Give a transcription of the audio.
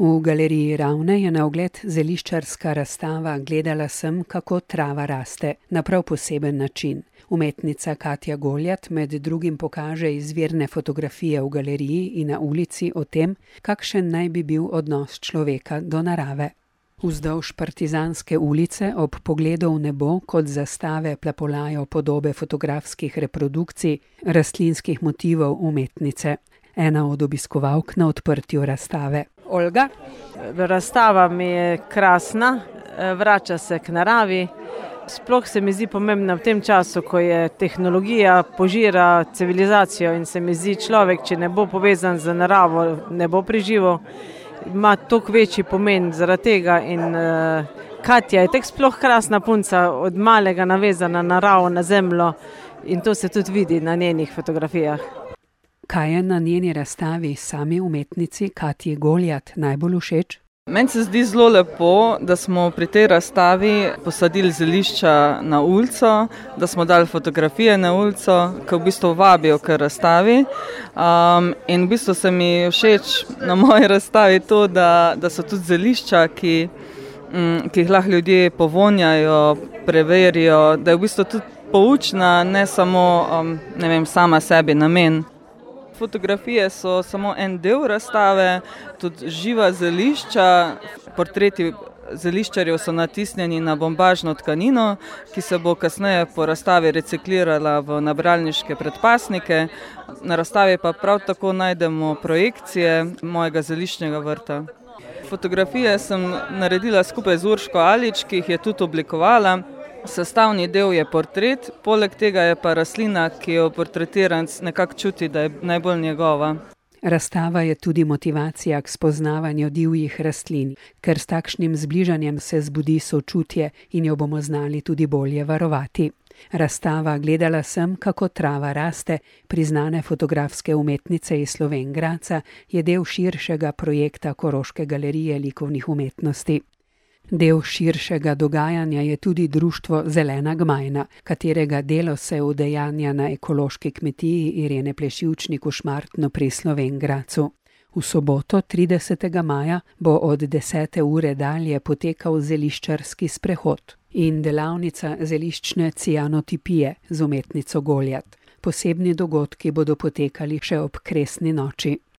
V galeriji Ravne je na ogled zeliščarska razstava Gledala sem, kako trava raste, na prav poseben način. Umetnica Katja Goljat med drugim pokaže izvirne fotografije v galeriji in na ulici o tem, kakšen naj bi bil odnos človeka do narave. Vzdolž Partizanske ulice ob pogledu v nebo kot zastave plapolajo podobe fotografskih reprodukcij rastlinskih motivov umetnice. Ena od obiskovalk na odprtju razstave. Olga? Razstava mi je krasna, vrača se k naravi. Sploh se mi zdi pomembno v tem času, ko je tehnologija požira civilizacijo in se mi zdi človek, če ne bo povezan z naravo, ne bo preživel, ima toliko večji pomen zaradi tega in Katja je tek sploh krasna punca, od malega navezana na naravo, na zemljo in to se tudi vidi na njenih fotografijah. Kaj je na njeni razstavi sami umetnici Katji Goljat najbolj všeč? Meni se zdi zelo lepo, da smo pri tej razstavi posadili zelišča na ulico, da smo dali fotografije na ulico, ki v bistvu vabijo k razstavi. In v bistvu se mi všeč na moji razstavi to, da so tudi zelišča, ki jih lahko ljudje povonjajo, preverijo, da je v bistvu tudi poučna, ne samo sama sebi namen. Fotografije so samo en del razstave, tudi živa zelišča, portreti zeliščarjev so natisnjeni na bombažno tkanino, ki se bo kasneje po razstavi reciklirala v nabralniške predpasnike. Na razstavi pa prav tako najdemo projekcije mojega zeliščnega vrta. Fotografije sem naredila skupaj z Urško Alič, ki jih je tudi oblikovala. Sestavni del je portret, poleg tega je pa rastlina, ki jo portretiranec nekako čuti, da je najbolj njegova. Razstava je tudi motivacija k spoznavanju divjih rastlin, ker s takšnim zbližanjem se zbudi sočutje in jo bomo znali tudi bolje varovati. Razstava Gledala sem, kako trava raste, priznane fotografske umetnice iz Slovenj Gradca, je del širšega projekta Koroške galerije likovnih umetnosti. Del širšega dogajanja je tudi društvo Zelena gmajna, katerega delo se udejanja na ekološki kmetiji Irene Plešivčnik v Šmartnu pri Slovenj Gradcu. V soboto 30. maja bo od 10. ure dalje potekal zeliščarski sprehod in delavnica zeliščne cianotipije z umetnico Goljat. Posebni dogodki bodo potekali še ob kresni noči.